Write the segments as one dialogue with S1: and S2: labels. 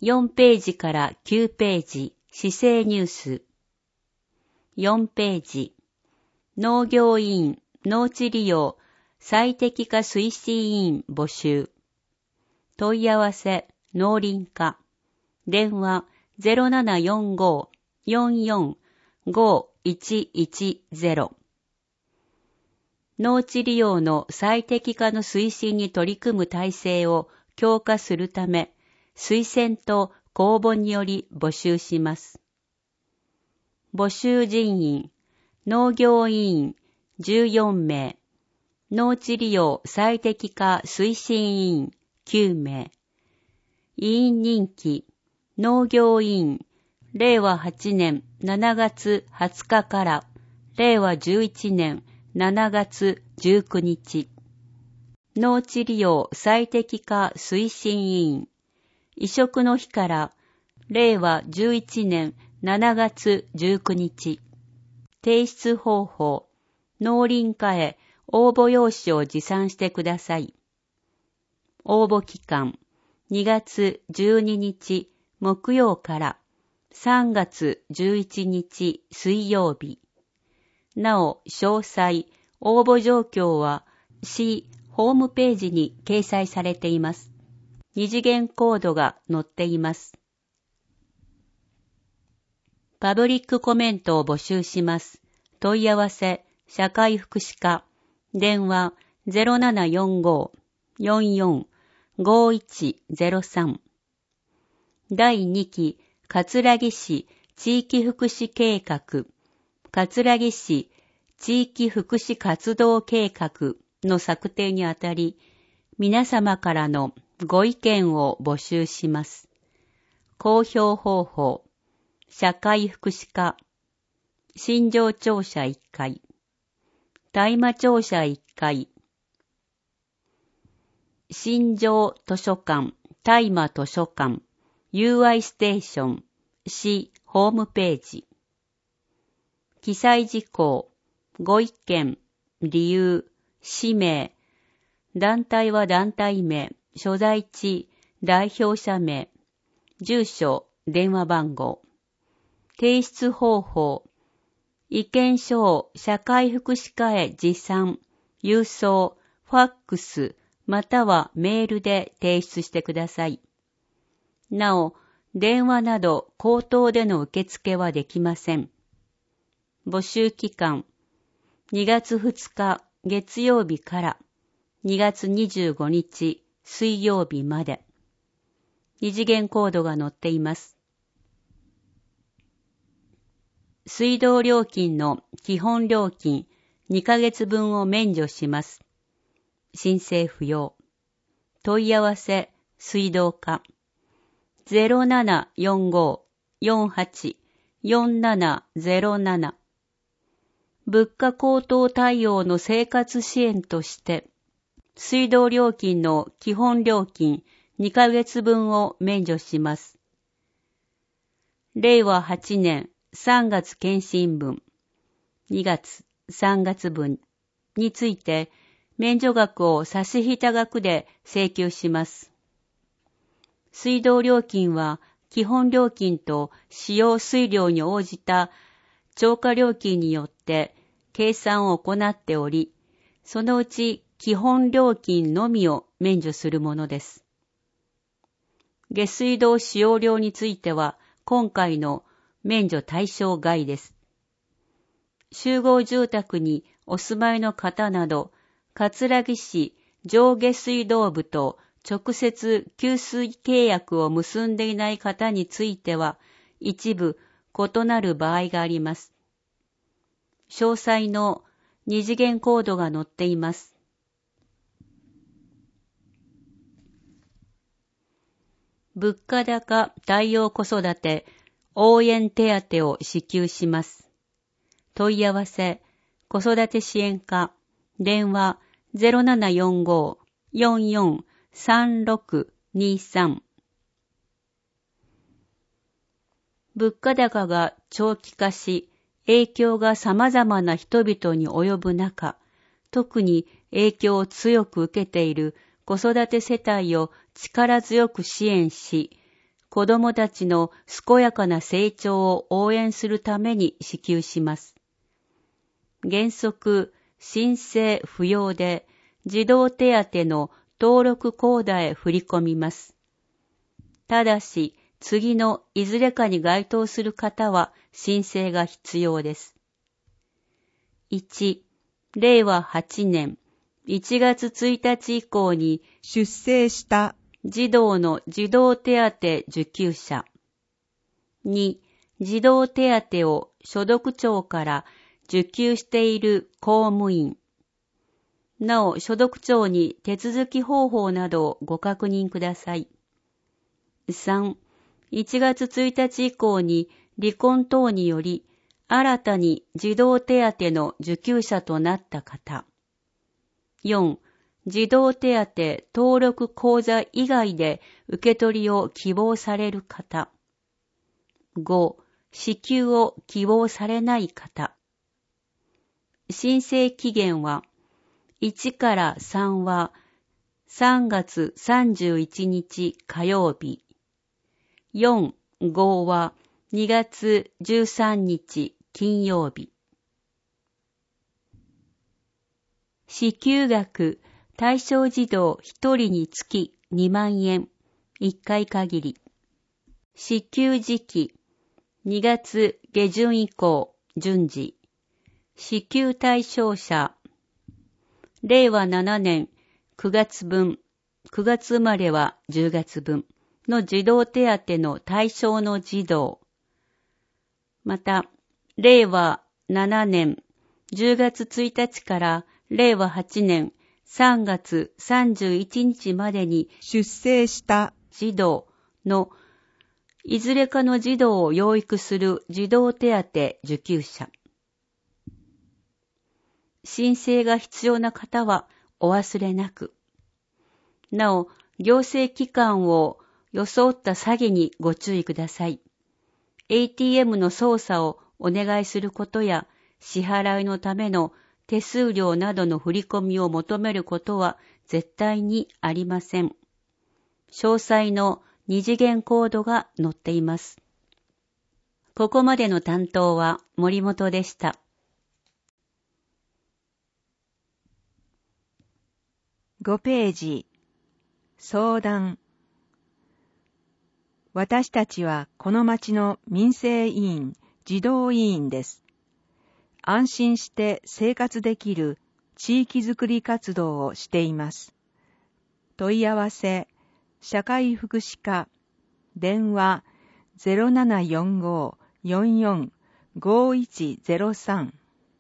S1: 4ページから9ページ、市政ニュース。4ページ、農業委員、農地利用、最適化推進委員募集。問い合わせ、農林課。電話、0745-445110。農地利用の最適化の推進に取り組む体制を強化するため、推薦と公募により募集します。募集人員、農業委員14名、農地利用最適化推進委員9名、委員任期、農業委員、令和8年7月20日から令和11年7月19日。農地利用最適化推進委員、移植の日から令和11年7月19日。提出方法、農林課へ応募用紙を持参してください。応募期間、2月12日木曜から3月11日水曜日。なお、詳細、応募状況は市ホームページに掲載されています。二次元コードが載っています。パブリックコメントを募集します。問い合わせ、社会福祉課。電話0745-445103。第2期葛城市地域福祉計画、葛城市地域福祉活動計画の策定にあたり、皆様からのご意見を募集します。公表方法、社会福祉課、新庄庁舎1階、大麻庁舎1階、新庄図書館、大麻図書館、UI ステーション、市ホームページ。記載事項、ご意見、理由、氏名、団体は団体名、所在地、代表者名、住所、電話番号。提出方法、意見書を社会福祉課へ持参、郵送、ファックス、またはメールで提出してください。なお、電話など口頭での受付はできません。募集期間、2月2日月曜日から2月25日水曜日まで。二次元コードが載っています。水道料金の基本料金2ヶ月分を免除します。申請不要。問い合わせ、水道課。0745-48-4707。物価高騰対応の生活支援として、水道料金の基本料金2ヶ月分を免除します。令和8年3月検針分、2月3月分について、免除額を差し引いた額で請求します。水道料金は基本料金と使用水量に応じた超過料金によって計算を行っており、そのうち基本料金のみを免除するものです。下水道使用量については今回の免除対象外です。集合住宅にお住まいの方など、葛城市上下水道部と直接給水契約を結んでいない方については、一部異なる場合があります。詳細の二次元コードが載っています。物価高対応子育て応援手当を支給します。問い合わせ、子育て支援課、電話0745-443623。物価高が長期化し、影響が様々な人々に及ぶ中、特に影響を強く受けている子育て世帯を力強く支援し、 子供たちの健やかな成長を応援するために支給します。原則、申請不要で、児童手当の登録口座へ振り込みます。ただし、次のいずれかに該当する方は申請が必要です。1、令和8年1月1日以降に
S2: 出生した
S1: 児童の児童手当受給者。2、児童手当を所得庁から受給している公務員。なお、所得庁に手続き方法などをご確認ください。3、1月1日以降に離婚等により新たに児童手当の受給者となった方。4、児童手当登録口座以外で受け取りを希望される方。5、支給を希望されない方。申請期限は、1から3は3月31日火曜日。4、5は2月13日金曜日。支給額、対象児童1人につき2万円、1回限り。支給時期、2月下旬以降、順次。支給対象者、令和7年9月分、9月生まれは10月分の児童手当の対象の児童。また、令和7年10月1日から令和8年3月31日までに
S2: 出生した
S1: 児童のいずれかの児童を養育する児童手当受給者。申請が必要な方はお忘れなく。なお、行政機関を装った詐欺にご注意ください。ATM の操作をお願いすることや、支払いのための手数料などの振り込みを求めることは絶対にありません。詳細の二次元コードが載っています。ここまでの担当は森本でした。
S2: 5ページ。相談。私たちはこの町の民生委員、児童委員です。安心して生活できる地域づくり活動をしています。問い合わせ、社会福祉課、電話 0745-44-5103。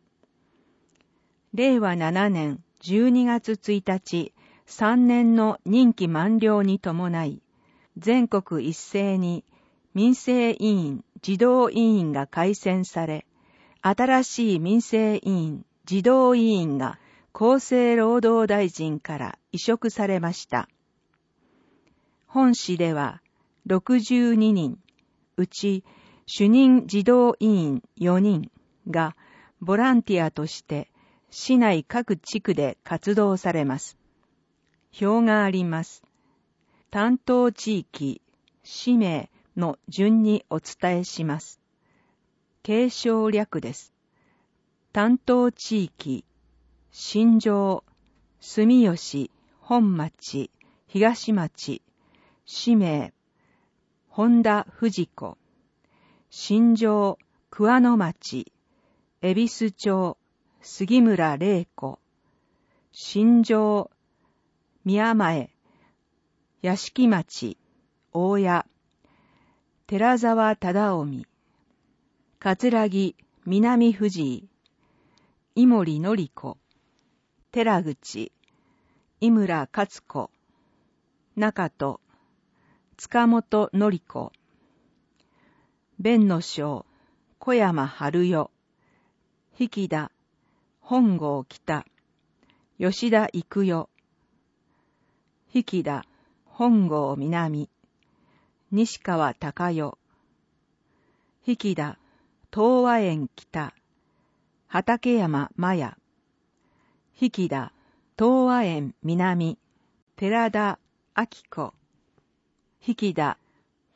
S2: 令和7年12月1日、3年の任期満了に伴い、全国一斉に民生委員、児童委員が改選され、新しい民生委員、児童委員が厚生労働大臣から委嘱されました。本市では62人、うち主任児童委員4人がボランティアとして市内各地区で活動されます。表があります。担当地域、氏名の順にお伝えします。継承略です。担当地域、新庄、住吉、本町、東町、氏名、本田藤子、新庄、桑野町、恵比寿町、杉村玲子、新庄、宮前、屋敷町、大谷、寺沢忠臣、葛城、南藤井、井森典子、寺口、井村勝子、中戸、塚本典子、弁の省、小山春代、引田、本郷北、吉田育代、引田、本郷南、西川隆代、引田、東和園北、畠山麻也、引田、東和園南、寺田明子、引田、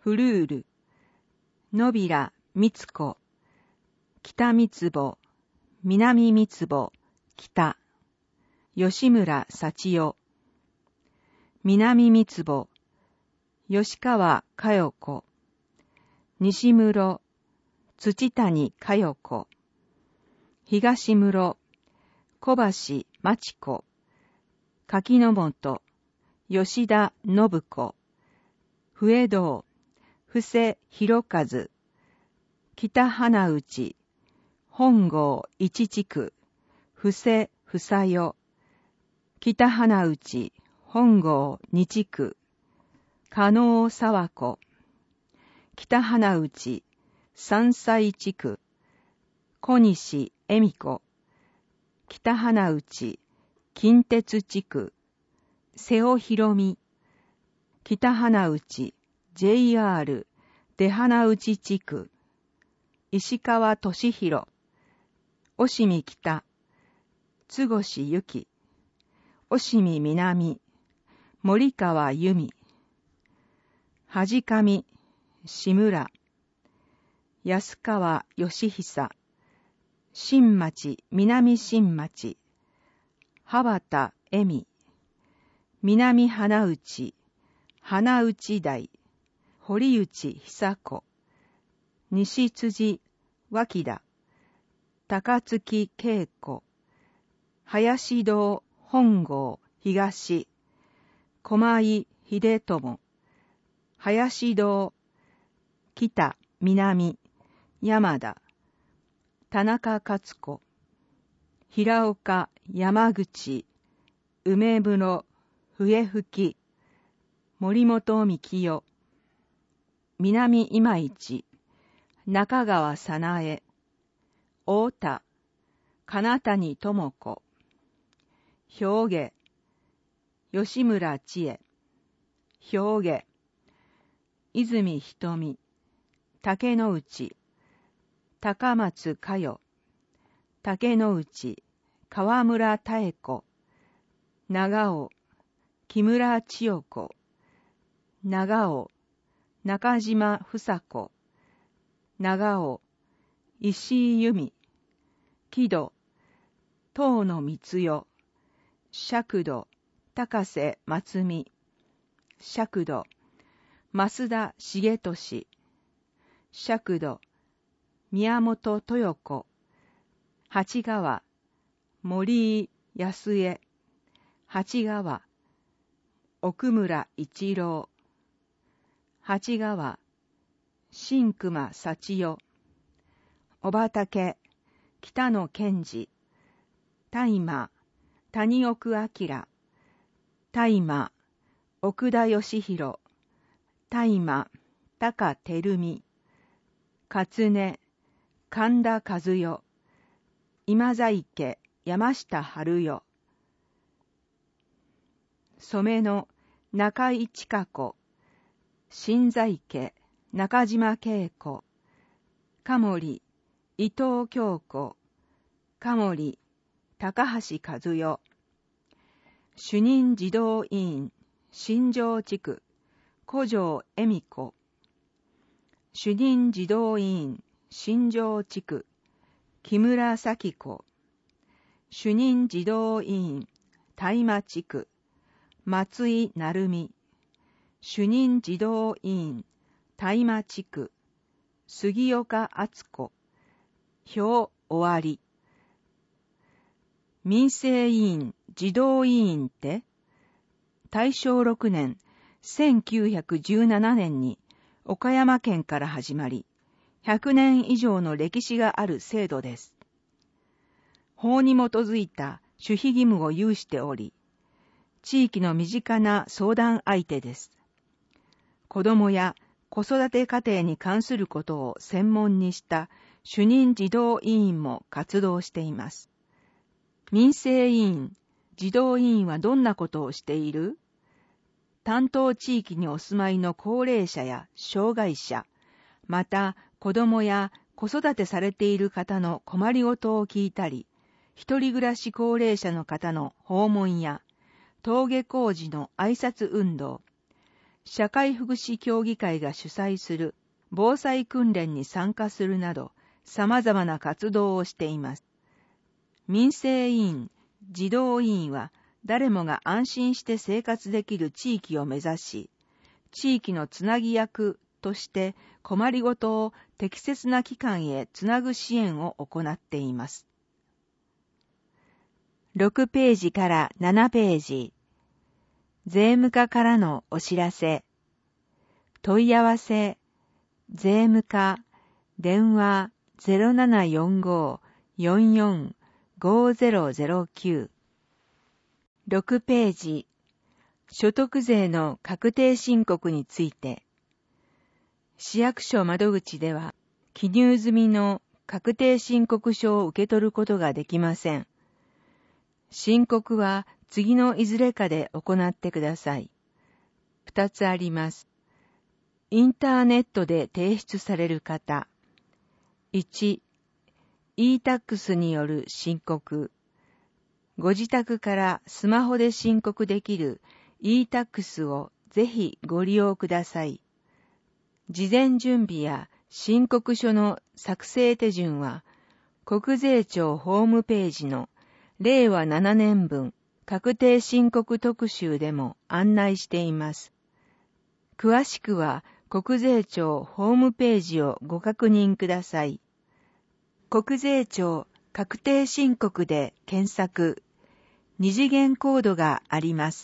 S2: フルール、野平光子、北三坪、南三坪、北、吉村幸代、南三坪、吉川佳代子、西室、土谷佳代子、東室、小橋真知子、柿本、吉田信子、笛堂、布施博和、北花内、本郷一地区、布施房代、北花内、本郷二地区、加納沢子、北花内、山西地区、小西恵美子、北花内、近鉄地区、瀬尾博美、北花内、JR、出花内地区、石川俊弘、押見北、津越由紀、押見南、森川由美、恥上、志村、安川義久、新町、南新町、羽端恵美、南花内、花内台、堀内久子、西辻脇田、高槻恵子、林堂本郷東、駒井秀友、林堂北南山田、田中勝子、平岡山口、梅室笛吹、森本幹代、南今市、中川早苗、太田、金谷智子、兵下、吉村千恵、兵下、泉瞳、竹之内、高松佳代、竹之内、河村妙子、長尾、木村千代子、長尾、中島房子、長尾、石井由美、木戸、東野光代、釈土、高瀬松美、釈土、増田重俊、釈土、宮本豊子、八川、森井康江、八川、奥村一郎、八川、新熊幸代、小畑、北野健二、大麻、谷奥明、大麻、奥田義弘、大麻、高照美、勝根、神田和代、今在家、山下春代、染の中井千佳子、新在家、中島恵子、加森、伊藤京子、加森、高橋和代、主任児童委員、新庄地区、古城恵美子、主任児童委員、新庄地区、木村咲子、主任児童委員、大麻地区、松井成美、主任児童委員、大麻地区、杉岡敦子、表終わり。民生委員、児童委員って、大正6年、1917年に岡山県から始まり、100年以上の歴史がある制度です。法に基づいた守秘義務を有しており、地域の身近な相談相手です。子どもや子育て家庭に関することを専門にした主任児童委員も活動しています。民生委員、児童委員はどんなことをしている？担当地域にお住まいの高齢者や障害者、また子どもや子育てされている方の困りごとを聞いたり、一人暮らし高齢者の方の訪問や、登下校時の挨拶運動、 社会福祉協議会が主催する防災訓練に参加するなど、様々な活動をしています。民生委員、児童委員は誰もが安心して生活できる地域を目指し、地域のつなぎ役として困りごとを適切な機関へつなぐ支援を行っています。6ページから7ページ。税務課からのお知らせ。問い合わせ、税務課、電話 0745-445009。6ページ。所得税の確定申告について。市役所窓口では、記入済みの確定申告書を受け取ることができません。申告は次のいずれかで行ってください。2つあります。インターネットで提出される方。1、e-tax による申告。ご自宅からスマホで申告できる e-tax をぜひご利用ください。事前準備や申告書の作成手順は、国税庁ホームページの令和7年分確定申告特集でも案内しています。詳しくは国税庁ホームページをご確認ください。国税庁確定申告で検索、二次元コードがあります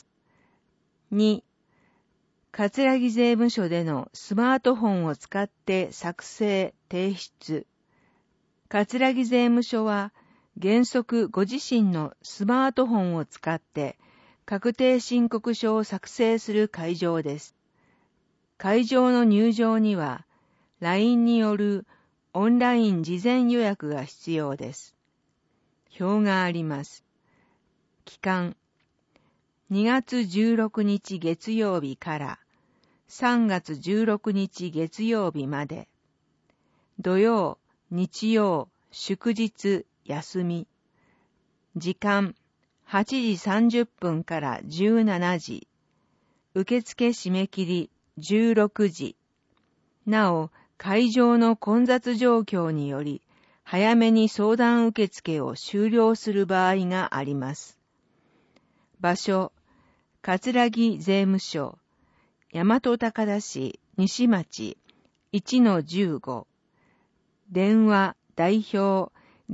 S2: 。2、葛城税務署でのスマートフォンを使って作成・提出。葛城税務署は原則ご自身のスマートフォンを使って確定申告書を作成する会場です。会場の入場には LINE によるオンライン事前予約が必要です。表があります。期間2月16日月曜日から3月16日月曜日まで。土曜、日曜、祝日、休み。時間8時30分から17時。受付締め切り16時。なお、会場の混雑状況により、早めに相談受付を終了する場合があります。場所、葛城税務署、大和高田市西町 1-15。電話代表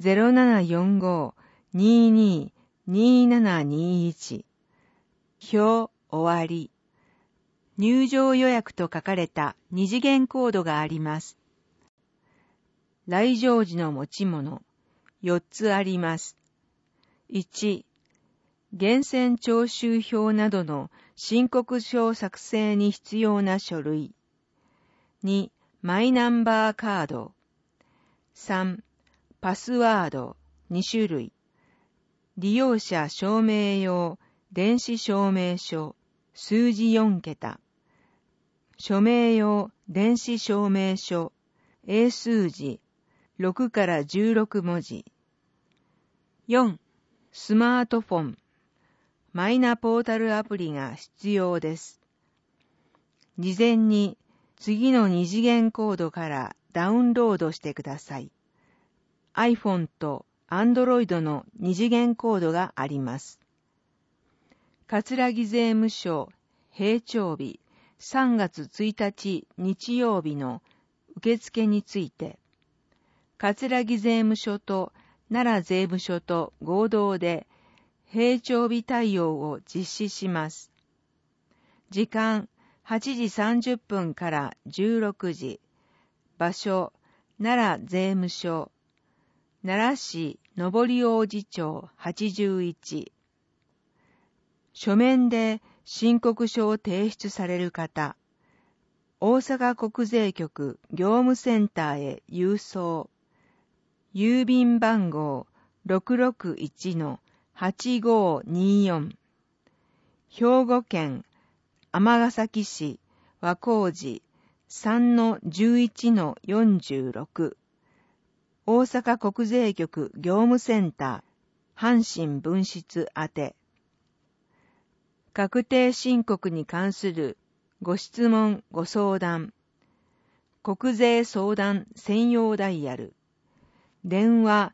S2: 0745-22-2721。表終わり。入場予約と書かれた二次元コードがあります。来場時の持ち物、4つあります。1、源泉徴収票などの申告書作成に必要な書類。2、マイナンバーカード。3、パスワード2種類。利用者証明用電子証明書数字4桁。署名用電子証明書英数字6から16文字。4、スマートフォンマイナポータルアプリが必要です。事前に次の二次元コードからダウンロードしてください。iPhone と Android の二次元コードがあります。葛城税務署閉庁日3月1日日曜日の受付について、葛城税務署と奈良税務署と合同で閉庁日対応を実施します。時間8時30分から16時。場所奈良税務署。奈良市上大路町81。書面で申告書を提出される方、大阪国税局業務センターへ郵送。郵便番号 661-8524。兵庫県尼崎市和光寺 3-11-46。大阪国税局業務センター阪神分室宛て。確定申告に関するご質問ご相談、国税相談専用ダイヤル、電話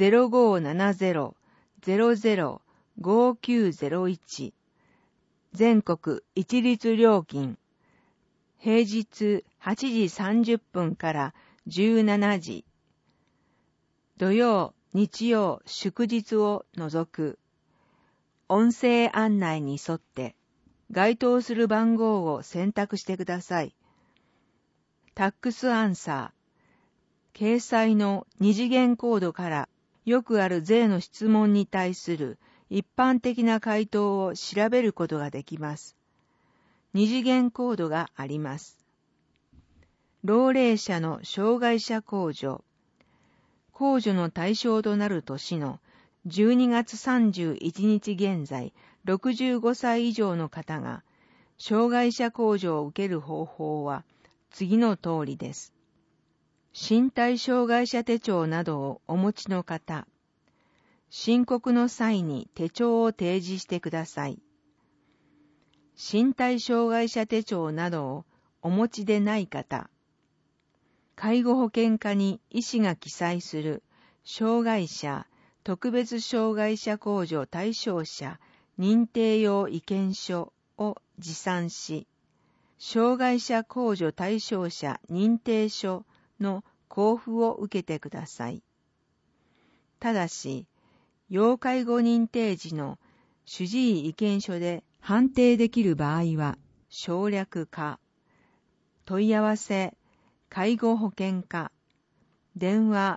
S2: 0570-005901、全国一律料金、平日8時30分から17時、土曜、日曜、祝日を除く、音声案内に沿って該当する番号を選択してください。タックスアンサー、掲載の二次元コードからよくある税の質問に対する一般的な回答を調べることができます。二次元コードがあります。老齢者の障害者控除。控除の対象となる年の12月31日現在、65歳以上の方が障害者控除を受ける方法は次の通りです。身体障害者手帳などをお持ちの方、申告の際に手帳を提示してください。身体障害者手帳などをお持ちでない方、介護保険課に医師が記載する障害者、特別障害者控除対象者認定用意見書を持参し、障害者控除対象者認定書の交付を受けてください。ただし、要介護認定時の主治医意見書で判定できる場合は省略か、問い合わせ介護保険課、電話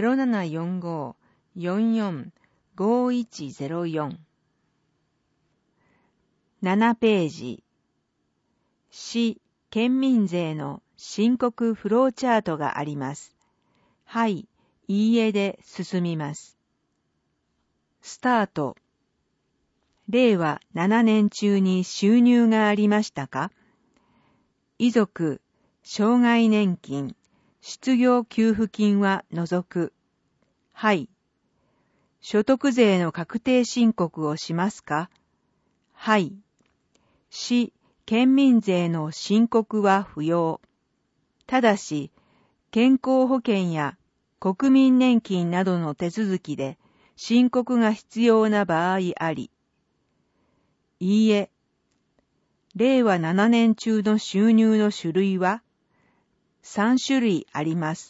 S2: 0745-44-5104。7ページ、市県民税の申告フローチャートがあります。はい、いいえで進みます。スタート。令和7年中に収入がありましたか？遺族、障害年金、失業給付金は除く。はい。所得税の確定申告をしますか？はい。市、県民税の申告は不要。ただし、健康保険や国民年金などの手続きで申告が必要な場合あり。いいえ。令和7年中の収入の種類は3種類あります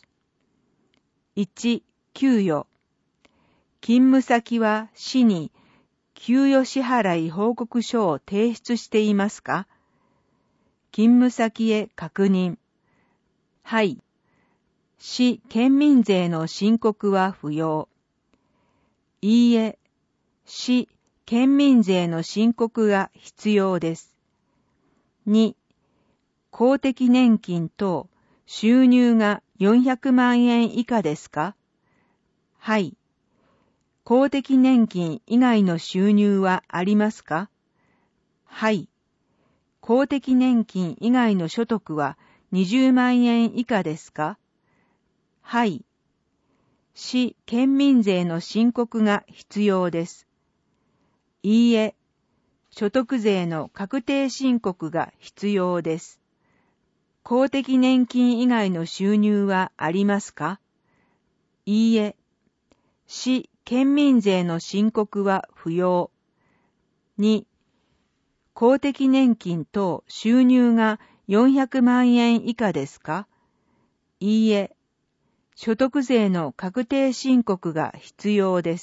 S2: 。1、給与。勤務先は市に給与支払い報告書を提出していますか？勤務先へ確認。はい。市県民税の申告は不要。いいえ。市県民税の申告が必要です。2、公的年金等収入が400万円以下ですか？はい。公的年金以外の収入はありますか？はい。公的年金以外の所得は20万円以下ですか？はい。市県民税の申告が必要です。いいえ。所得税の確定申告が必要です。公的年金以外の収入はありますか？いいえ。市県民税の申告は不要。2、公的年金等収入が400万円以下ですか？いいえ。所得税の確定申告が必要です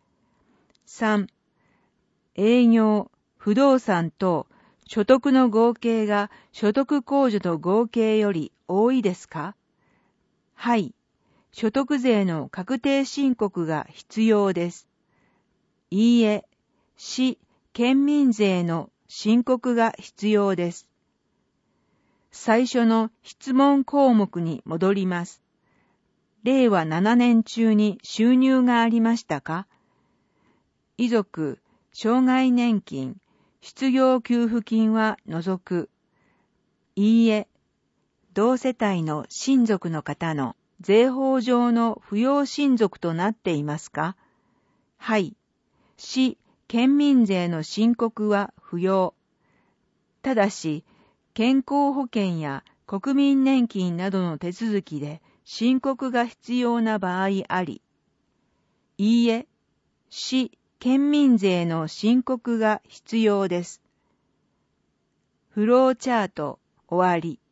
S2: 。3、営業、不動産等所得の合計が所得控除の合計より多いですか？はい。所得税の確定申告が必要です。いいえ。市、県民税の申告が必要です。最初の質問項目に戻ります。令和7年中に収入がありましたか？遺族、障害年金、失業給付金は除く。いいえ。同世帯の親族の方の税法上の扶養親族となっていますか？はい。市、県民税の申告は不要。ただし、 健康保険や国民年金などの手続きで申告が必要な場合あり、いいえ、市・県民税の申告が必要です。フローチャート終わり。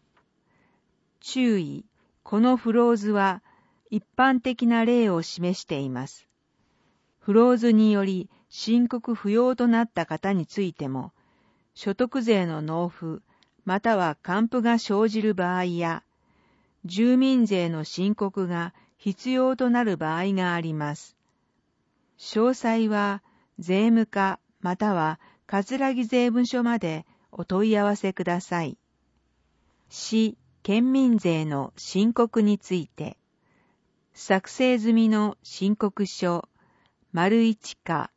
S2: 注意、このフロー図は一般的な例を示しています。フロー図により申告不要となった方についても、所得税の納付、または還付が生じる場合や、住民税の申告が必要となる場合があります。詳細は税務課または葛城税務署までお問い合わせください。市・県民税の申告について、作成済みの申告書、1か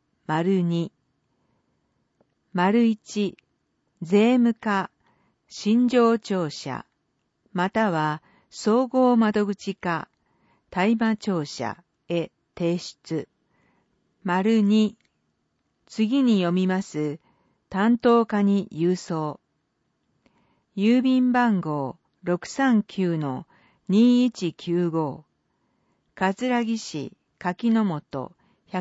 S2: 2、1、税務課、信条庁舎、または総合窓口課、大麻庁舎へ提出。2、次に読みます担当課に郵送。郵便番号 639-2195 葛城市柿の本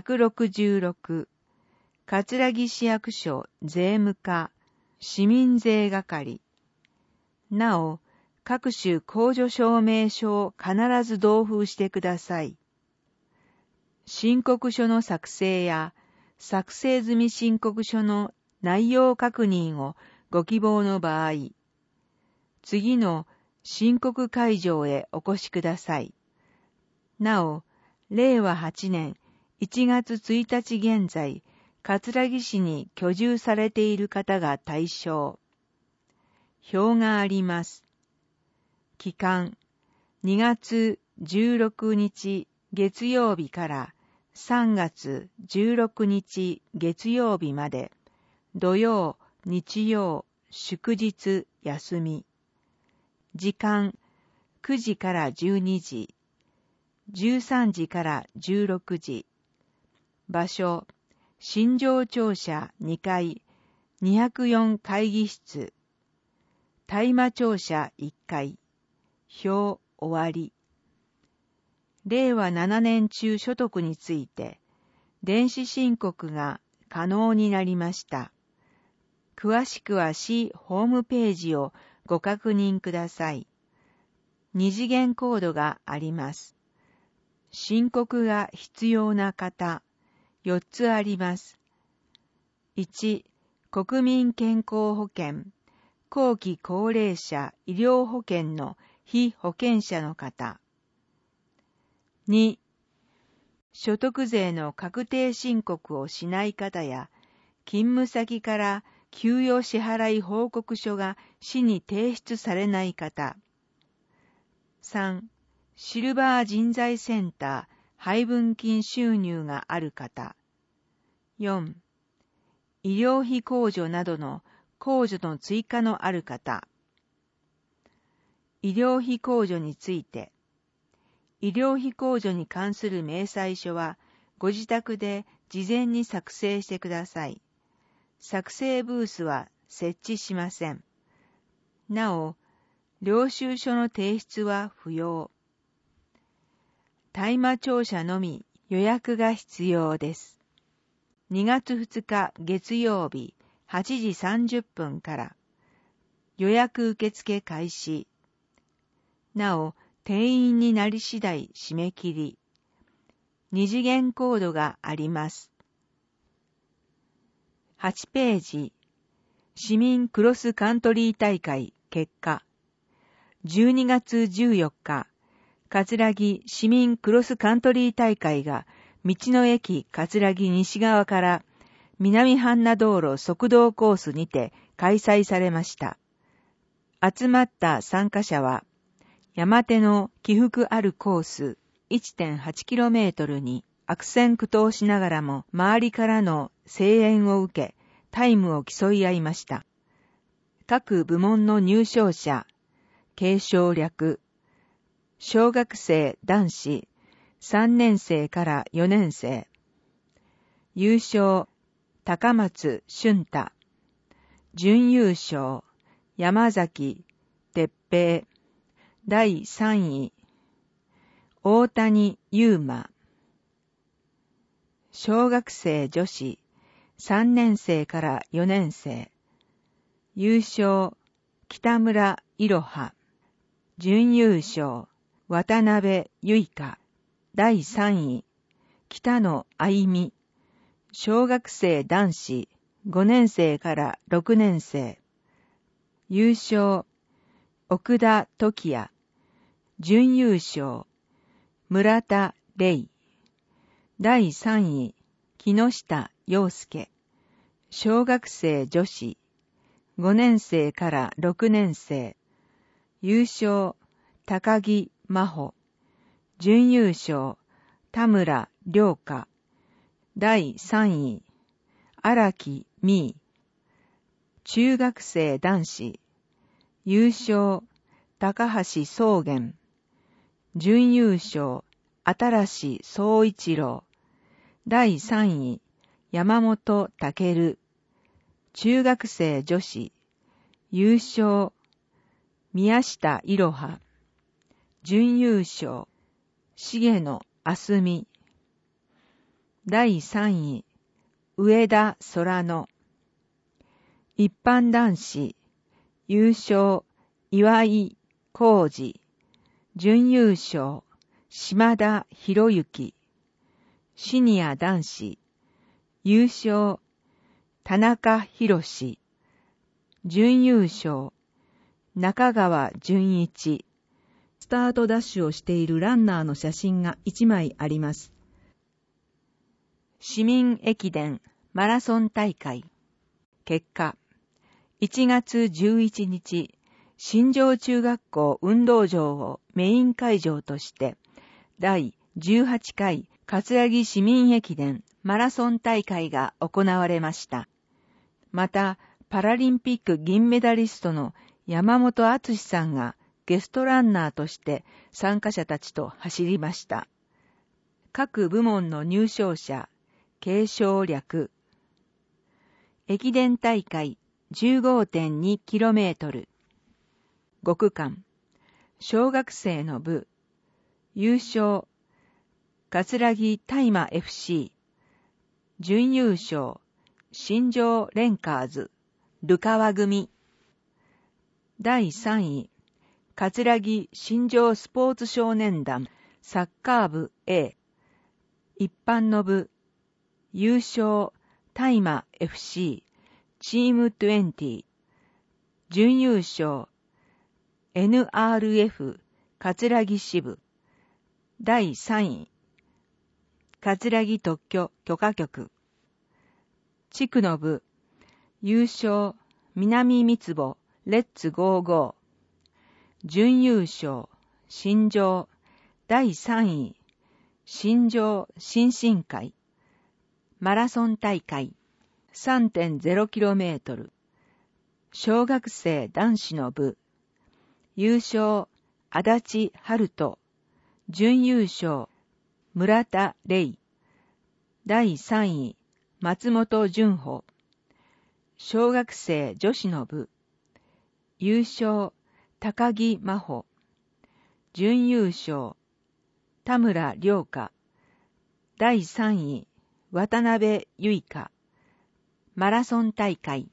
S2: 166葛城市役所税務課市民税係。なお、各種控除証明書を必ず同封してください。申告書の作成や作成済み申告書の内容確認をご希望の場合、次の申告会場へお越しください。なお、令和8年1月1日現在、葛城市に居住されている方が対象。表があります。期間、2月16日月曜日から3月16日月曜日まで、土曜、日曜、祝日、休み。時間、9時から12時、13時から16時。場所、信条庁舎2階、204会議室。大麻庁舎1階。表終わり。令和7年中所得について、電子申告が可能になりました。詳しくは市ホームページをご確認ください。二次元コードがあります。申告が必要な方、4つあります。1、国民健康保険、後期高齢者医療保険の被保険者の方。2、所得税の確定申告をしない方や、勤務先から給与支払い報告書が市に提出されない方。3、シルバー人材センター配分金収入がある方。4、医療費控除などの控除の追加のある方。医療費控除について、医療費控除に関する明細書はご自宅で事前に作成してください。作成ブースは設置しません。なお、領収書の提出は不要。大麻庁舎のみ予約が必要です。2月2日月曜日8時30分から予約受付開始。なお、定員になり次第締め切り。二次元コードがあります。8ページ、市民クロスカントリー大会結果。12月14日、葛城市民クロスカントリー大会が道の駅葛城西側から南阪奈道路側道コースにて開催されました。集まった参加者は、山手の起伏あるコース 1.8km に悪戦苦闘しながらも周りからの声援を受け、タイムを競い合いました。各部門の入賞者、継承略、小学生男子3年生から4年生。優勝、高松俊太。準優勝、 山崎哲平。第3位、大谷優馬。小学生女子3年生から4年生。優勝、北村いろは。準優勝、渡辺結香。第3位、北野愛美。小学生男子5年生から6年生。優勝、奥田時也。準優勝、村田玲。第3位、木下陽介。小学生女子5年生から6年生。優勝、高木真帆。準優勝、田村良香。第3位、荒木美。中学生男子優勝、高橋宗元。準優勝、新総一郎。第3位、山本健。中学生女子優勝、宮下いろは。準優勝、重野あすみ。第3位、上田空野。一般男子優勝、岩井浩二。準優勝、島田博之。シニア男子優勝、田中宏。準優勝、中川淳一。スタートダッシュをしているランナーの写真が1枚あります。市民駅伝マラソン大会。結果、1月11日、新庄中学校運動場をメイン会場として、第18回葛城市民駅伝マラソン大会が行われました。また、パラリンピック銀メダリストの山本篤さんがゲストランナーとして参加者たちと走りました。各部門の入賞者、継承略。駅伝大会 15.2km。5区間。小学生の部。優勝、葛城大麻 FC。準優勝、新庄レンカーズ、ルカワ組。第3位、葛城新庄スポーツ少年団、サッカー部 A。一般の部。優勝、大麻 FC、チーム20。準優勝、NRF、葛城支部。第3位、葛城特許許可局。地区の部。優勝、南三坪、レッツゴーゴー。準優勝、新庄。第3位、新庄新進会。マラソン大会 3.0km。小学生男子の部。優勝、足立春人。準優勝、村田玲。第3位、松本純穂。小学生女子の部。優勝、高木真帆。準優勝、田村良香。第3位、渡辺結香。マラソン大会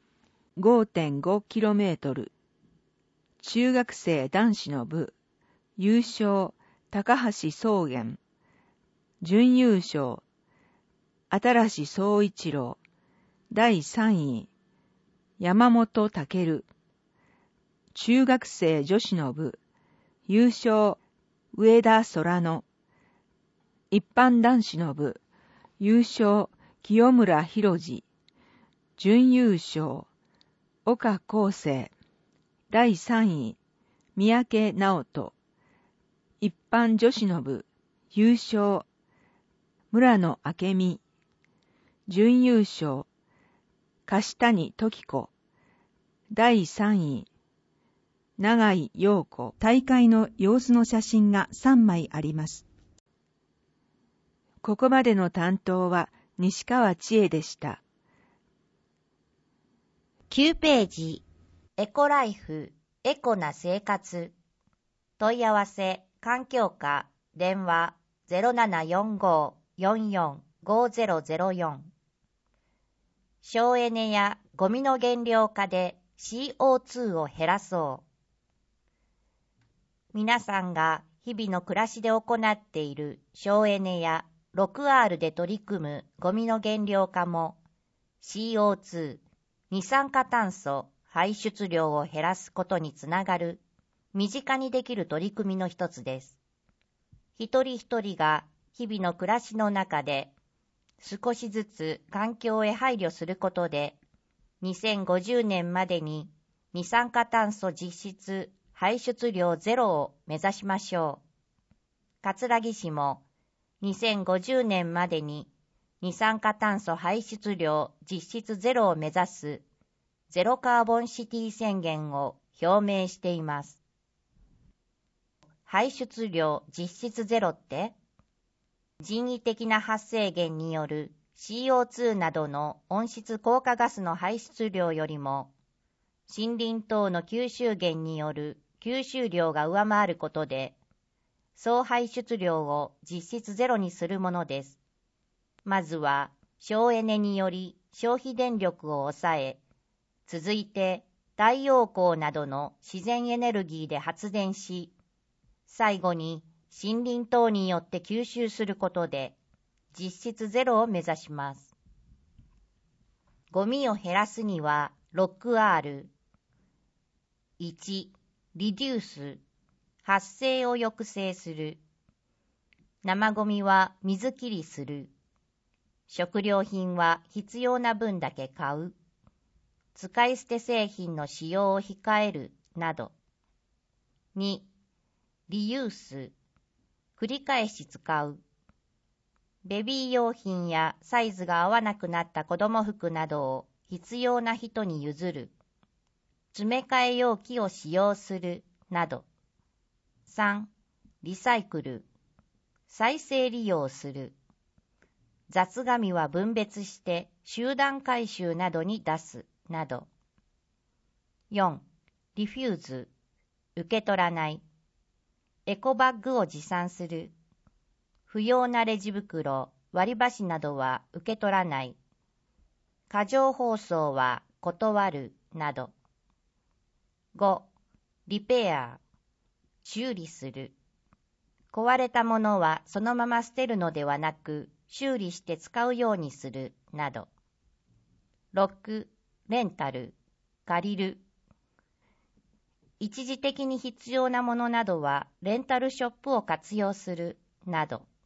S2: 5.5km。中学生男子の部。優勝、高橋宗元。準優勝、新総一郎。第3位、山本健。中学生女子の部。優勝、上田空野。一般男子の部。優勝、清村博次。準優勝、岡康生。第3位、三宅直人。一般女子の部。優勝、村野明美。準優勝、樫谷時子。第3位、永井陽子。大会の様子の写真が3枚あります。ここまでの担当は西川千恵でした。
S1: 9ページ。
S3: エコライフ、エコな生活。問い合わせ、環境課、電話0745-445004。省エネやゴミの減量化で CO2 を減らそう。皆さんが日々の暮らしで行っている省エネや 6R で取り組むゴミの減量化も CO2、二酸化炭素排出量を減らすことにつながる身近にできる取り組みの一つです。一人一人が日々の暮らしの中で少しずつ環境へ配慮することで2050年までに二酸化炭素実質排出量ゼロを目指しましょう。葛城市も2050年までに二酸化炭素排出量実質ゼロを目指すゼロカーボンシティ宣言を表明しています。排出量実質ゼロって人為的な発生源による CO2 などの温室効果ガスの排出量よりも森林等の吸収源による吸収量が上回ることで総排出量を実質ゼロにするものです。まずは省エネにより消費電力を抑え、続いて太陽光などの自然エネルギーで発電し、最後に森林等によって吸収することで実質ゼロを目指します。ゴミを減らすには 6R。1、リデュース、発生を抑制する。生ゴミは水切りする。食料品は必要な分だけ買う。使い捨て製品の使用を控えるなど。2、リユース、繰り返し使う。ベビー用品やサイズが合わなくなった子供服などを必要な人に譲る。詰め替え容器を使用するなど。3、リサイクル、再生利用する。雑ゴミは分別して集団回収などに出すなど。4、リフューズ、受け取らない。エコバッグを持参する。不要なレジ袋、割り箸などは受け取らない。過剰包装は断るなど。5、リペア、修理する。壊れたものはそのまま捨てるのではなく、修理して使うようにするなど。6、レンタル、借りる。一時的に必要なものなどはレンタルショップを活用するなど。